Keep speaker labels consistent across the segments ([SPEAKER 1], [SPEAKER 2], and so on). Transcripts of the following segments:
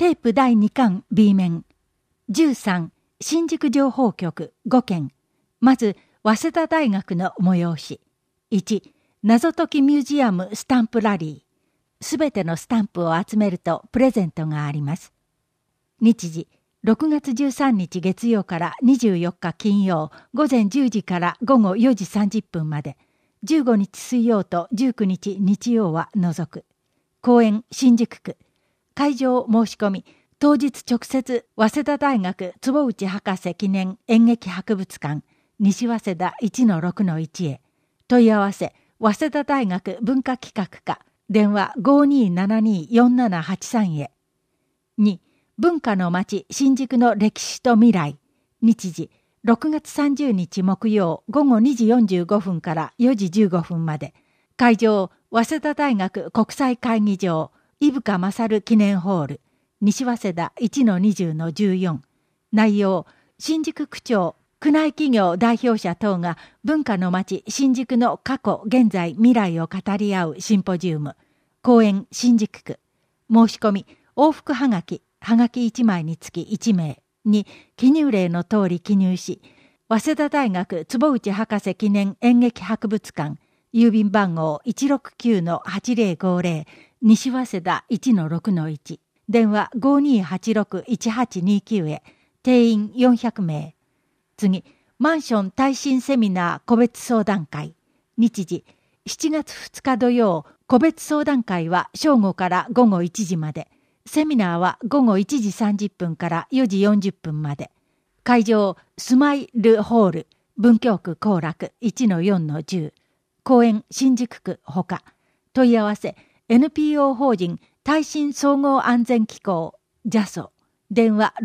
[SPEAKER 1] テープ第2巻 B 面。13、新宿情報局5件。まず、早稲田大学の催し。1、謎解きミュージアムスタンプラリー。すべてのスタンプを集めるとプレゼントがあります。日時、6月13日月曜から24日金曜午前10時から午後4時30分まで。15日水曜と19日日曜は除く。公園新宿区。会場申し込み。当日直接早稲田大学坪内博士記念演劇博物館西早稲田 1-6-1 へ。問い合わせ早稲田大学文化企画課電話 5272-4783 へ。2、文化の街新宿の歴史と未来。日時6月30日木曜午後2時45分から4時15分まで。会場早稲田大学国際会議場伊深勝記念ホール西早稲田 1-20-14。内容、新宿区長、区内企業代表者等が文化の街新宿の過去、現在、未来を語り合うシンポジウム。公園新宿区。申し込み、往復はがき1枚につき1名に記入例の通り記入し、早稲田大学坪内博士記念演劇博物館、郵便番号 169-8050 西早稲田 1-6-1。電話 5286-1829 へ。定員400名。次、マンション耐震セミナー個別相談会。日時、7月2日土曜、個別相談会は正午から午後1時まで。セミナーは午後1時30分から4時40分まで。会場、スマイルホール、文京区後楽 1-4-10。公園、新宿区ほか。問い合わせ、NPO 法人耐震総合安全機構 JASO 電話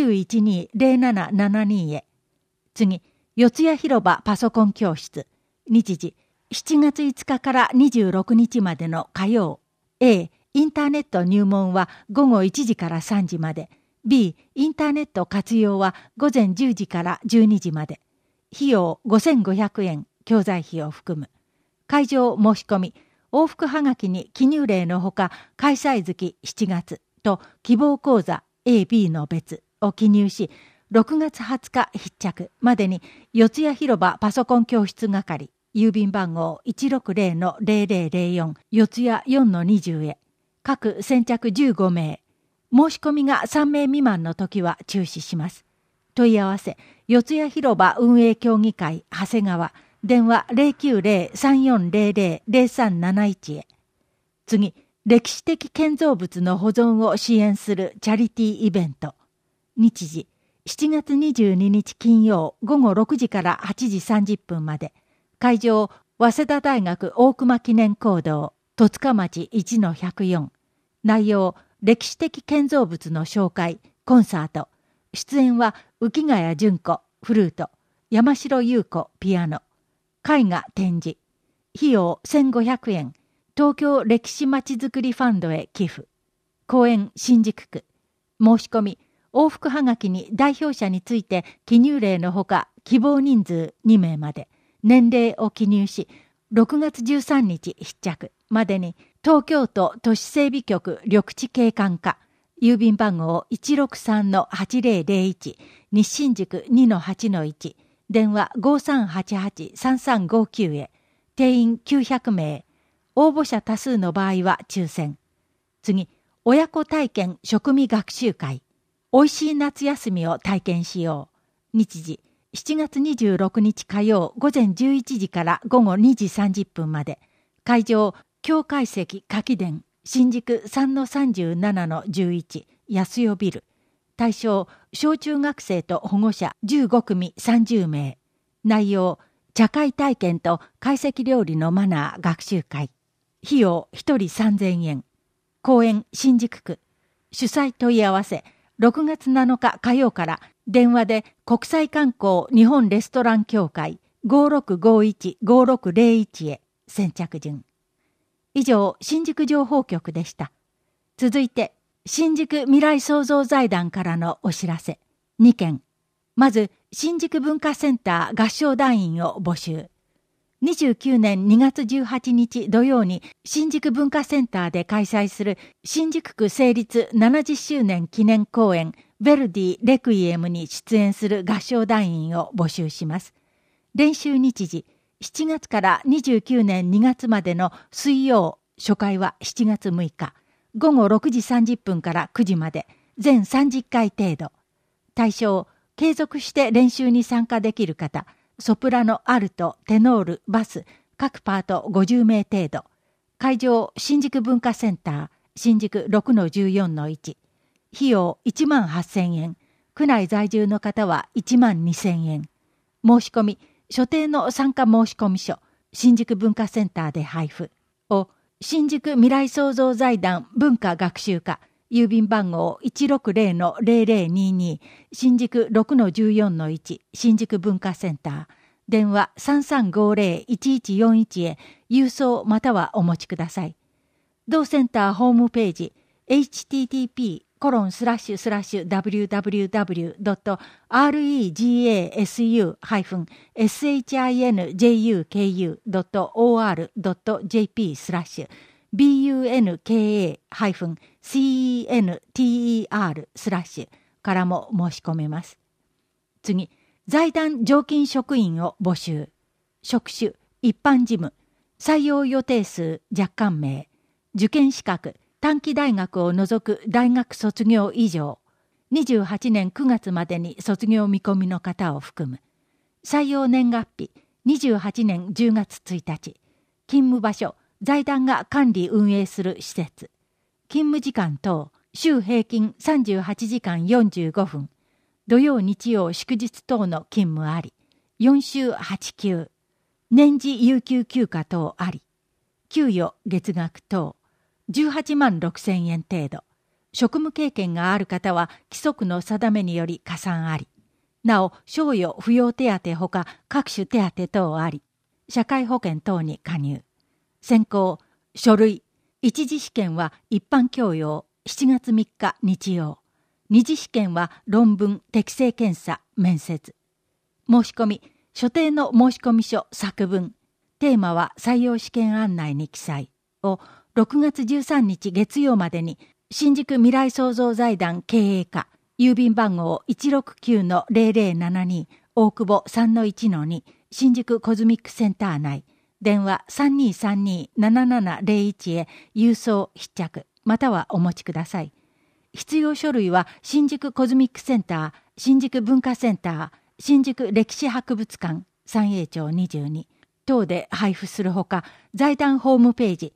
[SPEAKER 1] 6912-0772 へ。次、四谷広場パソコン教室。日時、7月5日から26日までの火曜。A、インターネット入門は午後1時から3時まで。B、インターネット活用は午前10時から12時まで。費用5500円、教材費を含む。会場申し込み。往復はがきに記入例のほか、開催月7月と希望講座 A、B の別を記入し、6月20日必着までに四谷広場パソコン教室係、郵便番号 160-0004 四谷 4-20 へ。各先着15名。申し込みが3名未満の時は中止します。問い合わせ、四谷広場運営協議会長谷川。電話 090-3400-0371 へ。次、歴史的建造物の保存を支援するチャリティーイベント。日時、7月22日金曜午後6時から8時30分まで。会場、早稲田大学大隈記念講堂、戸塚町 1-104。内容、歴史的建造物の紹介、コンサート。出演は、浮谷純子、フルート、山城優子、ピアノ。絵画展示。費用1500円。東京歴史まちづくりファンドへ寄付。公園新宿区。申し込み。往復はがきに代表者について記入例のほか希望人数2名まで。年齢を記入し、6月13日必着までに東京都都市整備局緑地景観課。郵便番号 163-8001 西新宿 2-8-1。電話 5388-3359 へ。定員900名。応募者多数の場合は抽選。次、親子体験食味学習会。おいしい夏休みを体験しよう。日時、7月26日火曜午前11時から午後2時30分まで。会場、京懐石柿殿、新宿 3-37-11 安代ビル。対象、小中学生と保護者15組30名。内容、茶会体験と懐石料理のマナー学習会。費用1人3000円。公園新宿区。主催問い合わせ、6月7日火曜から電話で国際観光日本レストラン協会 5651-5601 へ。先着順。以上、新宿情報局でした。続いて、新宿未来創造財団からのお知らせ2件。まず、新宿文化センター合唱団員を募集。 29年2月18日土曜に新宿文化センターで開催する新宿区成立70周年記念公演ヴェルディレクイエムに出演する合唱団員を募集します。練習日時、7月から29年2月までの水曜、初回は7月6日、午後6時30分から9時まで、全30回程度。対象、継続して練習に参加できる方、ソプラノ、アルト、テノール、バス、各パート50名程度。会場、新宿文化センター、新宿 6-14-1。費用18,000円。区内在住の方は12,000円。申し込み、所定の参加申込書、新宿文化センターで配布。を、新宿未来創造財団文化学習課、郵便番号 160-0022 新宿 6-14-1 新宿文化センター電話 3350-1141 へ郵送またはお持ちください。同センターホームページ http://www.regasu-shinjuku.or.jp/ bunka-center/ からも申し込めます。次、財団常勤職員を募集。職種、一般事務、採用予定数若干名、受験資格、短期大学を除く大学卒業以上、28年9月までに卒業見込みの方を含む。採用年月日、28年10月1日。勤務場所、財団が管理運営する施設。勤務時間等、週平均38時間45分。土曜日曜祝日等の勤務あり。4週8休。年次有給休暇等あり。給与月額等。18万6,000円程度。職務経験がある方は規則の定めにより加算あり。なお、賞与扶養手当ほか各種手当等あり。社会保険等に加入。選考、書類、一次試験は一般教養、7月3日日曜。二次試験は論文、適正検査、面接。申し込み、所定の申込書、作文。テーマは採用試験案内に記載を6月13日月曜までに新宿未来創造財団経営課、郵便番号 169-0072 大久保 3-1-2 新宿コズミックセンター内。電話 3232-7701 へ郵送必着またはお持ちください。必要書類は新宿コズミックセンター、新宿文化センター、新宿歴史博物館、三栄町22等で配布するほか、財団ホームページ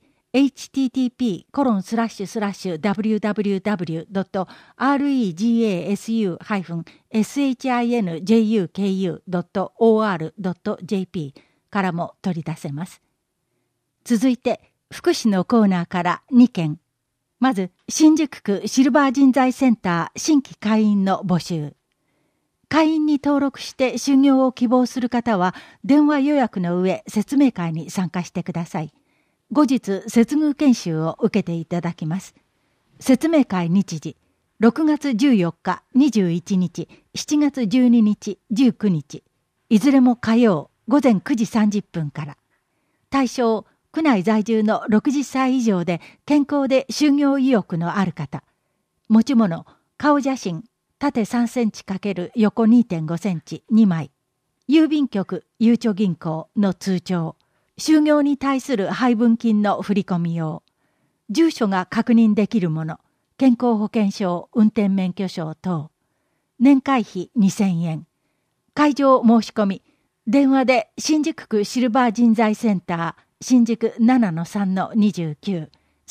[SPEAKER 1] http://www.regasu-shinjuku.or.jp からも取り出せます。続いて、福祉のコーナーから2件。まず、新宿区シルバー人材センター新規会員の募集。会員に登録して就業を希望する方は、電話予約の上、説明会に参加してください。後日、接遇研修を受けていただきます。説明会日時、6月14日、21日、7月12日、19日、いずれも火曜、午前9時30分から。対象、区内在住の60歳以上で健康で就業意欲のある方。持ち物、顔写真、縦3センチ×横 2.5 センチ2枚。郵便局、ゆうちょ銀行の通帳。就業に対する配分金の振込用。住所が確認できるもの。健康保険証、運転免許証等。年会費2,000円。会場申し込み。電話で新宿区シルバー人材センター新宿 7-3-29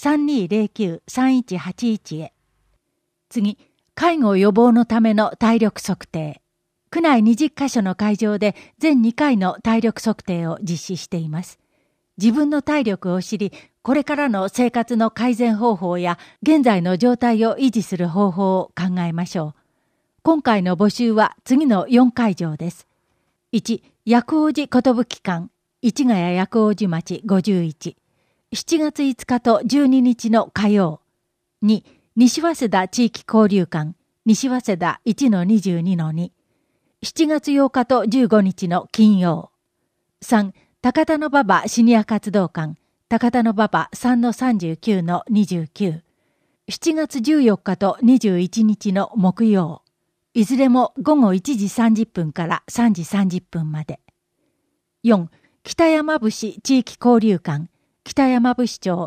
[SPEAKER 1] 3209-3181 へ。次、介護予防のための体力測定。区内20カ所の会場で全2回の体力測定を実施しています。自分の体力を知り、これからの生活の改善方法や現在の状態を維持する方法を考えましょう。今回の募集は次の4会場です。1、薬王寺寿館、市ヶ谷薬王寺町51、7月5日と12日の火曜。2、西早稲田地域交流館、西早稲田 1-22-2、7月8日と15日の金曜。3、 高田馬場シニア活動館、高田馬場 3-39-29、7月14日と21日の木曜、いずれも午後1時30分から3時30分まで。4、北山伏地域交流館、北山伏町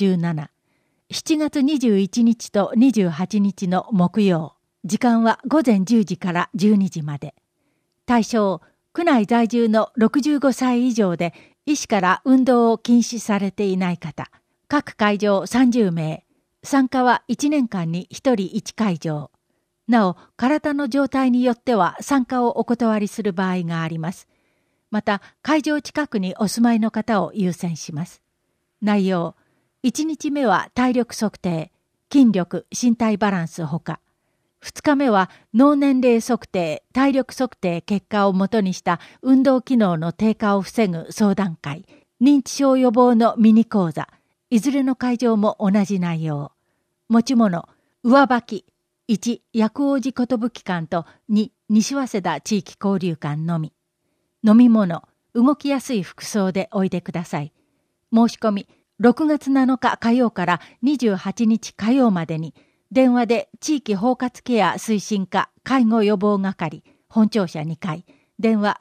[SPEAKER 1] 2-17、7月21日と28日の木曜、時間は午前10時から12時まで。対象、区内在住の65歳以上で医師から運動を禁止されていない方、各会場30名、参加は1年間に1人1会場。なお、体の状態によっては参加をお断りする場合があります。また、会場近くにお住まいの方を優先します。内容、1日目は体力測定、筋力、身体バランスほか、2日目は脳年齢測定、体力測定結果をもとにした運動機能の低下を防ぐ相談会、認知症予防のミニ講座、いずれの会場も同じ内容。持ち物、上履き、1、薬王寺寿館と2、西早稲田地域交流館のみ。飲み物、動きやすい服装でおいでください。申し込み、6月7日火曜から28日火曜までに、電話で地域包括ケア推進課介護予防係本庁舎2階電話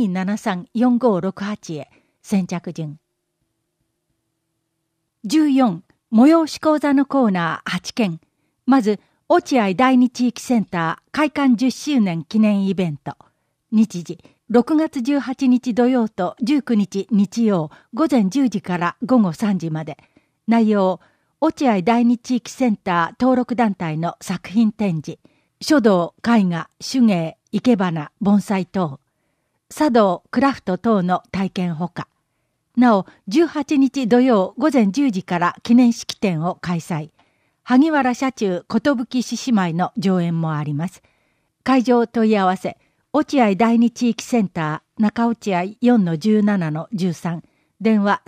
[SPEAKER 1] 5273-4568 へ先着順。14、催し講座のコーナー8件。まず落合第二地域センター開館10周年記念イベント。日時6月18日土曜と19日日曜午前10時から午後3時まで。内容、落合第二地域センター登録団体の作品展示、書道、絵画、手芸、生け花、盆栽等、茶道、クラフト等の体験ほか。なお、18日土曜午前10時から記念式典を開催。萩原社中寿獅子舞の上演もあります。会場問い合わせ、落合第二地域センター中落合 4-17-13、電話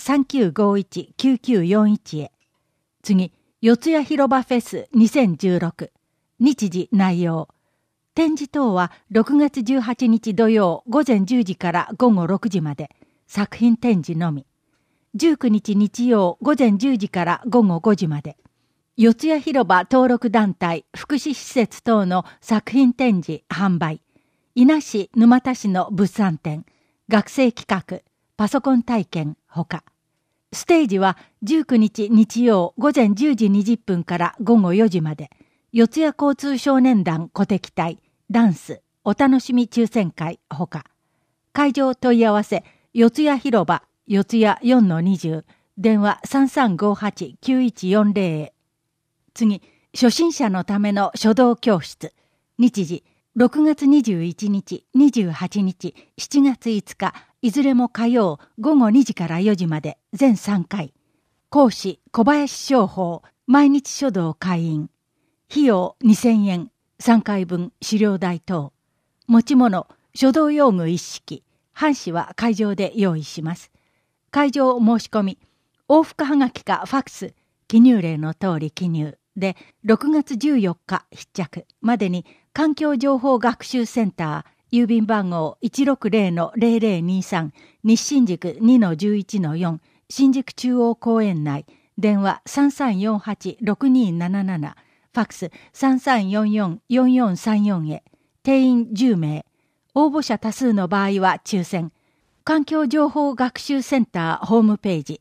[SPEAKER 1] 3951-9941 へ。次、四谷広場フェス2016。日時内容。展示等は6月18日土曜午前10時から午後6時まで。作品展示のみ。19日日曜午前10時から午後5時まで。四谷広場登録団体福祉施設等の作品展示販売。伊那市沼田市の物産展。学生企画。パソコン体験ほか。ステージは19日日曜午前10時20分から午後4時まで、四谷交通少年団鼓笛隊、ダンス、お楽しみ抽選会ほか。会場問い合わせ、四谷広場、四谷 4-20、電話 3358-9140 へ。次、初心者のための書道教室。日時、6月21日、28日、7月5日、いずれも火曜午後2時から4時まで全3回。講師小林正法、毎日書道会員。費用2000円、3回分資料代等。持ち物、書道用具一式。半紙は会場で用意します。会場申し込み、往復はがきかファックス、記入例の通り記入で6月14日必着までに環境情報学習センター、郵便番号 160-0023 西新宿 2-11-4 新宿中央公園内電話 3348-6277 ファックス 3344-4434 へ定員10名応募者多数の場合は抽選環境情報学習センターホームページ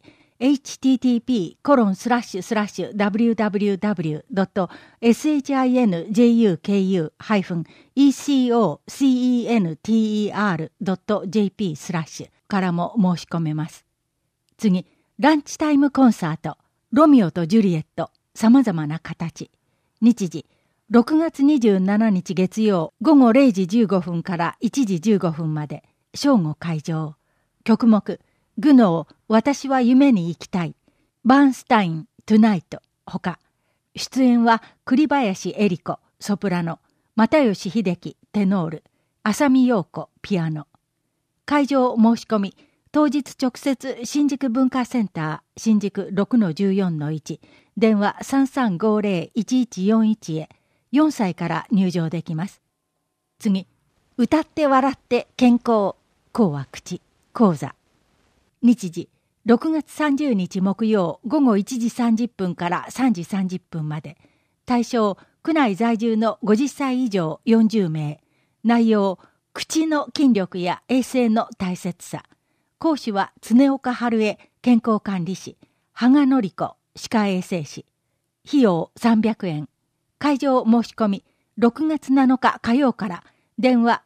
[SPEAKER 1] http://www.shinjuku-ecocenter.jp/ からも申し込めます。次、ランチタイムコンサート、ロミオとジュリエット、様々な形。日時、6月27日月曜午後0時15分から1時15分まで、正午会場。曲目、グノー、私は夢に行きたい。バーンスタイン、トゥナイト、ほか。出演は栗林恵理子、ソプラノ、又吉秀樹、テノール、浅見陽子、ピアノ。会場申し込み、当日直接新宿文化センター、新宿 6-14-1、電話 3350-1141 へ、4歳から入場できます。次、歌って笑って健康、口は口、講座。 日時6月30日木曜午後1時30分から3時30分まで。対象、区内在住の50歳以上40名。内容、口の筋力や衛生の大切さ。講師は常岡春江健康管理士、羽賀典子歯科衛生士。費用300円。会場申し込み、6月7日火曜から、電話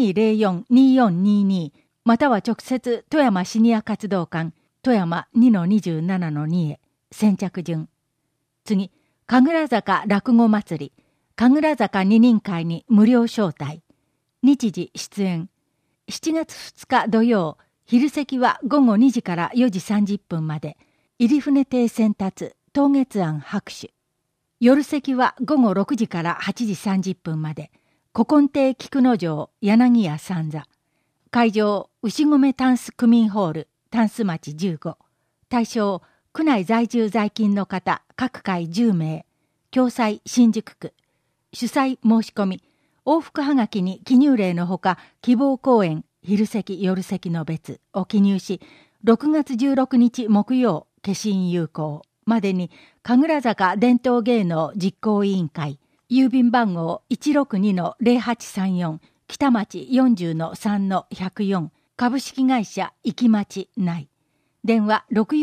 [SPEAKER 1] 3204-2422 または直接富山シニア活動館富山 2-27-2 へ。先着順。次、神楽坂落語祭り神楽坂二人会に無料招待。日時出演。7月2日土曜、昼席は午後2時から4時30分まで。入船亭先達東月庵拍手。夜席は午後6時から8時30分まで。古今亭菊之丞柳家三座。会場、牛込タンス区民ホールタンス町15。対象、区内在住在勤の方各会10名。共催新宿区。主催申し込み。往復はがきに記入例のほか希望公演昼席夜席の別を記入し、6月16日木曜消印有効までに神楽坂伝統芸能実行委員会郵便番号 162-0834 北町 40-3-104 株式会社行き町内。電話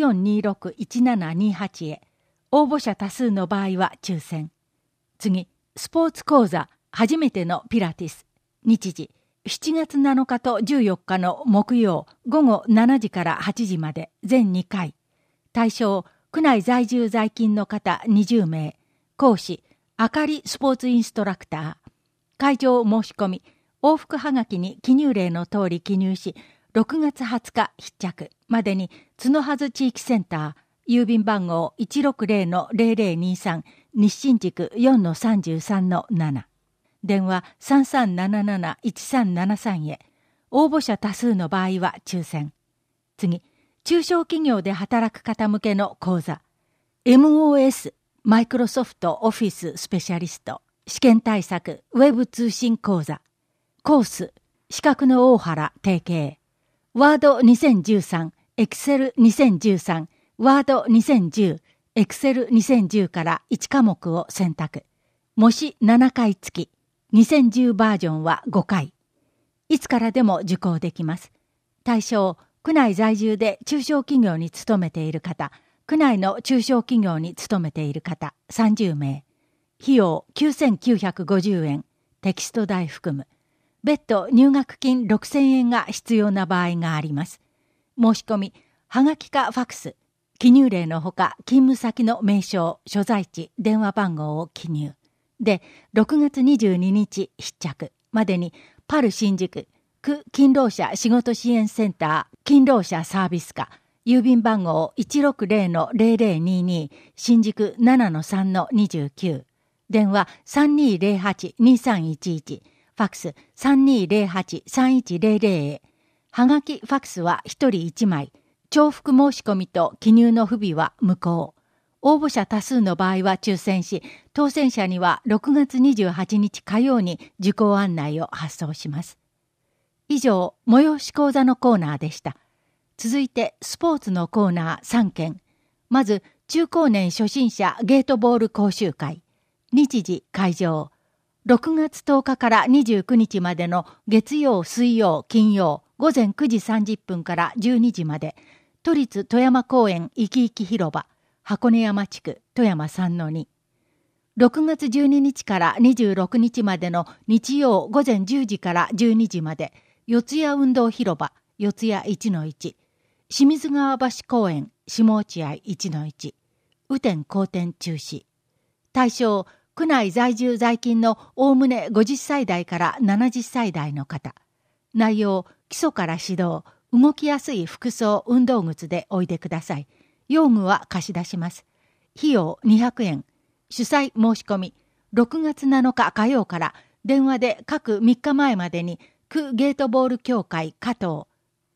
[SPEAKER 1] 6426-1728 へ。応募者多数の場合は抽選。次、スポーツ講座初めてのピラティス。日時7月7日と14日の木曜午後7時から8時まで全2回。対象、区内在住在勤の方20名。講師、あかりスポーツインストラクター。会場申し込み、往復はがきに記入例の通り記入し、6月20日必着までに角筈地域センター、郵便番号 160-0023 日新宿 4-33-7。電話 3377-1373 へ。応募者多数の場合は抽選。次、中小企業で働く方向けの講座。MOS マイクロソフトオフィススペシャリスト試験対策ウェブ通信講座。コース、資格の大原提携。ワード2013、エクセル2013、ワード2010、エクセル2010から1科目を選択。模試7回付き。2010バージョンは5回。いつからでも受講できます。対象、区内在住で中小企業に勤めている方、区内の中小企業に勤めている方30名。費用9950円。テキスト代含む。別途入学金6000円が必要な場合があります。申し込み、はがきかファクス。記入例のほか勤務先の名称、所在地、電話番号を記入。で、6月22日必着までにパル新宿区勤労者仕事支援センター勤労者サービス課郵便番号 160-0022 新宿 7-3-29 電話 3208-2311 ファクス 3208-3100 へ。はがきファクスは1人1枚。重複申し込みと記入の不備は無効。応募者多数の場合は抽選し、当選者には6月28日火曜に受講案内を発送します。以上、催し講座のコーナーでした。続いて、スポーツのコーナー3件。まず、中高年初心者ゲートボール講習会。日時会場。6月10日から29日までの月曜、水曜、金曜、午前9時30分から12時まで、都立富山公園いきいき広場。箱根山地区富山 3-2。6月12日から26日までの日曜午前10時から12時まで、四谷運動広場四谷 1-1。清水川橋公園下落合 1-1。雨天後天中止。対象、区内在住在勤のおおむね50歳代から70歳代の方。内容、基礎から指導、動きやすい服装運動靴でおいでください。用具は貸し出します。費用200円。主催申し込み。6月7日火曜から電話で各3日前までに区ゲートボール協会加藤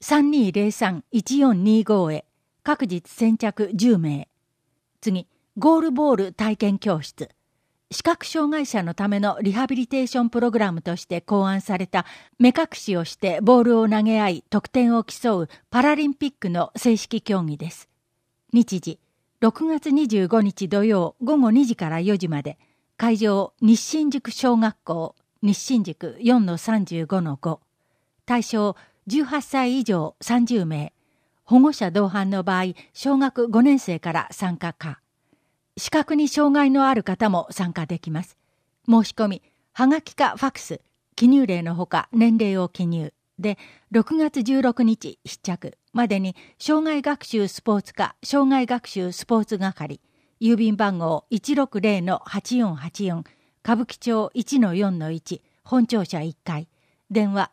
[SPEAKER 1] 3203-1425 へ各日先着10名。次、ゴールボール体験教室。 視覚障害者のためのリハビリテーションプログラムとして考案された目隠しをしてボールを投げ合い得点を競うパラリンピックの正式競技です。日時、6月25日土曜午後2時から4時まで、会場西新宿小学校、西新宿 4-35-5、対象18歳以上30名、保護者同伴の場合、小学5年生から参加可。視覚に障害のある方も参加できます。申し込み、はがきかファクス、記入例のほか年齢を記入で、6月16日必着までに、障害学習スポーツ課障害学習スポーツ係、郵便番号 160-8484、歌舞伎町 1-4-1、本庁舎1階、電話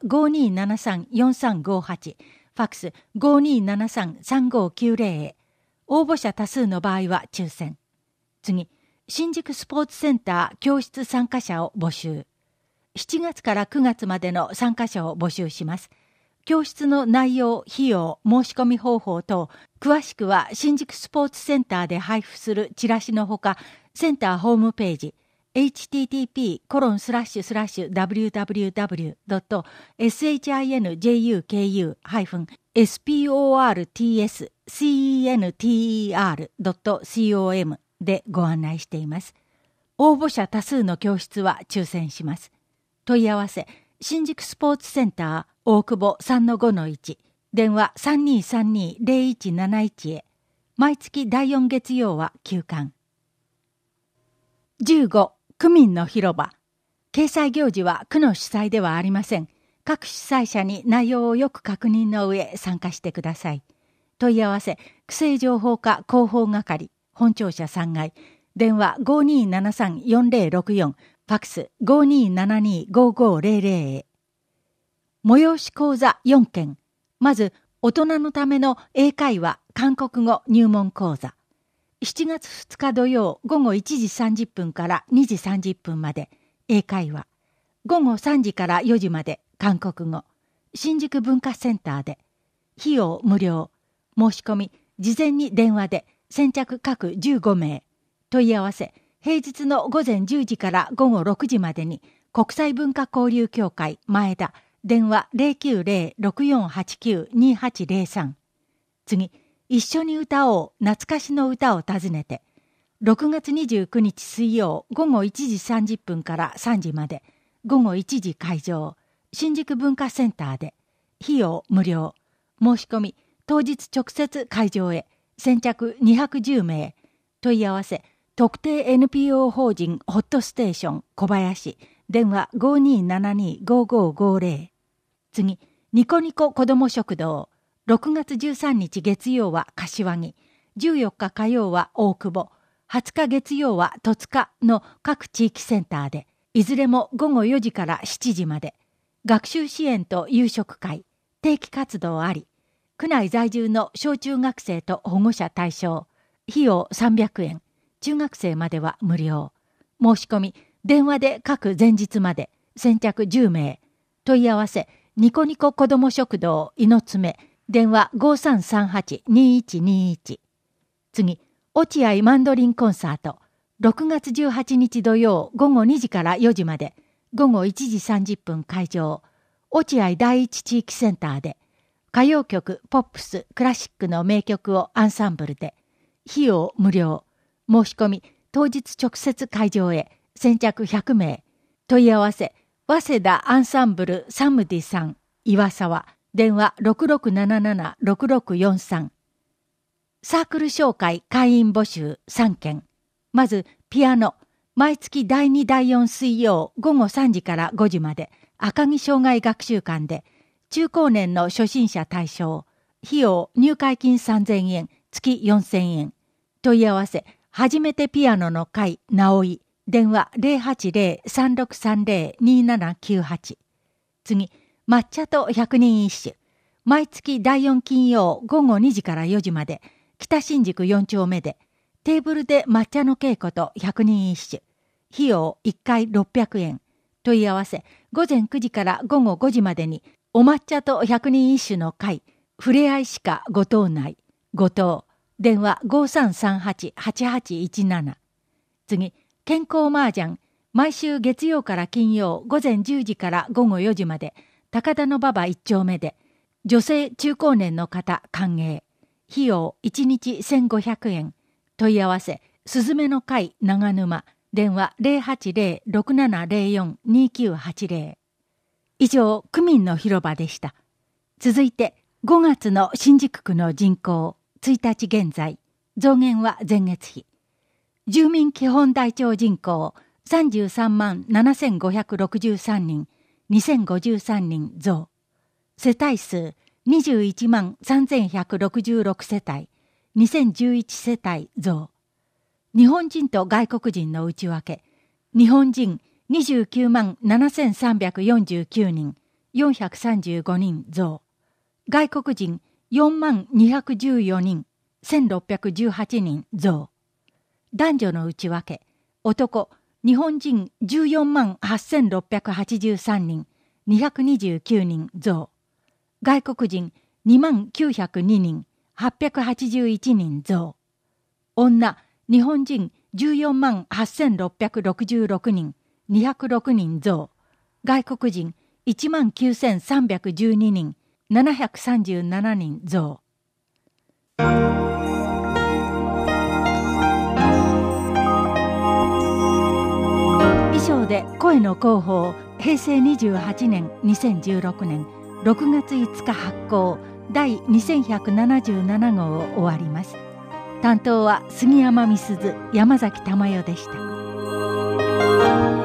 [SPEAKER 1] 5273-4358、ファクス 5273-3590 へ。応募者多数の場合は抽選。次、新宿スポーツセンター教室参加者を募集。7月から9月までの参加者を募集します。教室の内容、費用、申し込み方法等、詳しくは新宿スポーツセンターで配布するチラシのほか、センターホームページ、http://www.shinjuku-sportscenter.com でご案内しています。応募者多数の教室は抽選します。問い合わせ、新宿スポーツセンター大久保 3-5-1、電話 3232-0171 へ。毎月第4月曜は休館。15、区民の広場。掲載行事は区の主催ではありません。各主催者に内容をよく確認の上参加してください。問い合わせ、区政情報課広報係、本庁舎3階、電話 5273-4064、ファクス 5272-5500 へ。催し講座4件。まず、大人のための英会話、韓国語入門講座。7月2日土曜午後1時30分から2時30分まで、英会話。午後3時から4時まで、韓国語。新宿文化センターで。費用無料。申し込み、事前に電話で、先着各15名。問い合わせ、平日の午前10時から午後6時までに、国際文化交流協会前田、電話 090-6489-2803。次、一緒に歌おう懐かしの歌を訪ねて、6月29日水曜午後1時30分から3時まで、午後1時会場、新宿文化センターで、費用無料。申し込み、当日直接会場へ、先着210名。問い合わせ、特定 NPO 法人ホットステーション小林、電話 5272-5550。次、ニコニコ子ども食堂。6月13日月曜は柏木、14日火曜は大久保、20日月曜は戸塚の各地域センターで、いずれも午後4時から7時まで、学習支援と夕食会、定期活動あり、区内在住の小中学生と保護者対象、費用300円、中学生までは無料。申し込み、電話で各前日まで、先着10名。問い合わせ、ニコニコ子ども食堂いのつめ、電話 5338-2121。次、落合マンドリンコンサート。6月18日土曜午後2時から4時まで、午後1時30分会場。落合第一地域センターで、歌謡曲、ポップス、クラシックの名曲をアンサンブルで、費用無料。申し込み、当日直接会場へ、先着100名。問い合わせ、早稲田アンサンブルサムディさん、岩沢。電話 6677-6643。サークル紹介会員募集3件。まず、ピアノ。毎月第2第4水曜午後3時から5時まで、赤城障害学習館で、中高年の初心者対象。費用入会金3000円、月4000円。問い合わせ、初めてピアノの会、直井。電話 080-3630-2798。次、抹茶と百人一首。毎月第4金曜午後2時から4時まで、北新宿4丁目で、テーブルで抹茶の稽古と百人一首。費用1回600円。問い合わせ、午前9時から午後5時までに、お抹茶と百人一首の会、ふれあい歯科ご島内、ご島。電話 5338-8817。次、 健康麻雀、毎週月曜から金曜午前10時から午後4時まで、高田馬場1丁目で、女性中高年の方歓迎。費用1日1500円。問い合わせ、すずめの会長沼。電話080-6704-2980。以上、区民の広場でした。続いて、5月の新宿区の人口、1日現在、増減は前月比。住民基本台帳人口、33万7563人、2053人増。世帯数、21万3166世帯、2011世帯増。日本人と外国人の内訳。日本人29万7349人、435人増。外国人4万214人、1618人増。男女の内訳。男、日本人14万8683人、229人増。外国人2万902人、881人増。女、日本人14万8666人、206人増。外国人1万9312人、737人増。以上で声の広報、平成28年2016年6月5日発行第2177号を終わります。担当は杉山美鈴、山崎珠代でした。